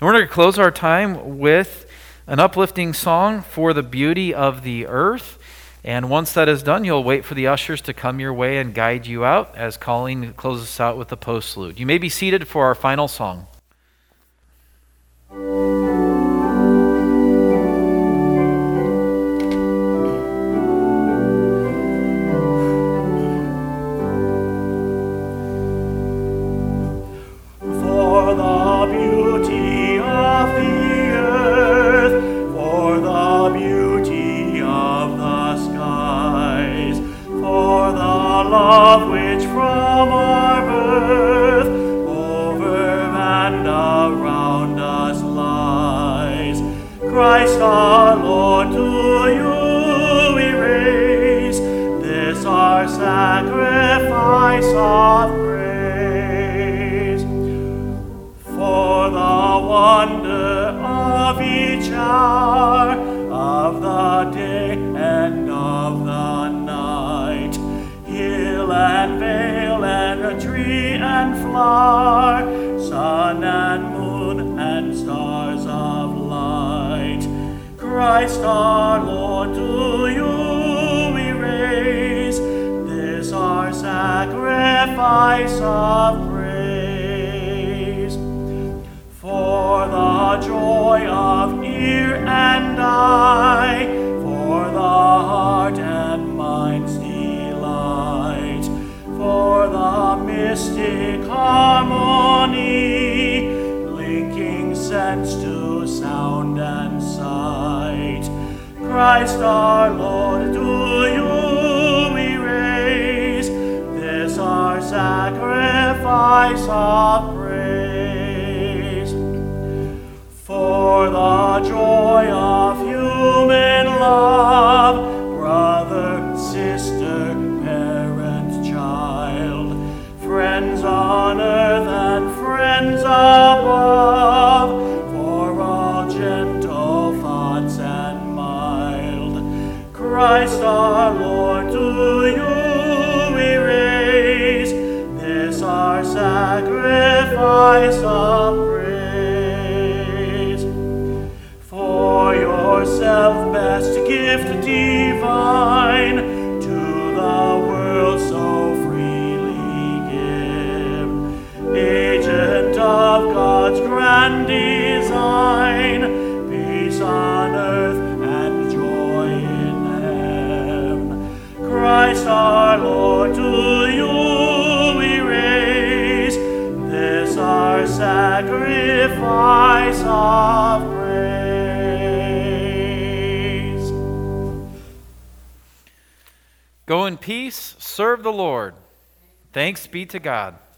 And we're going to close our time with an uplifting song for the beauty of the earth. And once that is done, you'll wait for the ushers to come your way and guide you out as Colleen closes us out with the postlude. You may be seated for our final song. Christ our Lord, to you we raise this our sacrifice of praise. For the wonder of each hour of the day and of the night, hill and vale and tree and flower, sun and moon and stars of light, Christ our Lord, to you we raise this our sacrifice of praise. For the joy of ear and eye, for the heart and mind's delight, for the mystic harmony, linking sense to sound and sight, Christ our Lord, to you we raise this our sacrifice of praise. For the joy of human love, brother, sister, parent, child, friends on earth and friends above, for all gentle thoughts and mild, Christ our Lord, to you we raise this our sacrifice of praise. For yourself, best gift divine, to the world so freely give, agent of God's grand design, peace on earth and joy in heaven, Christ our Lord, to you we raise this our sacrifice of praise. Go in peace, serve the Lord. Thanks be to God.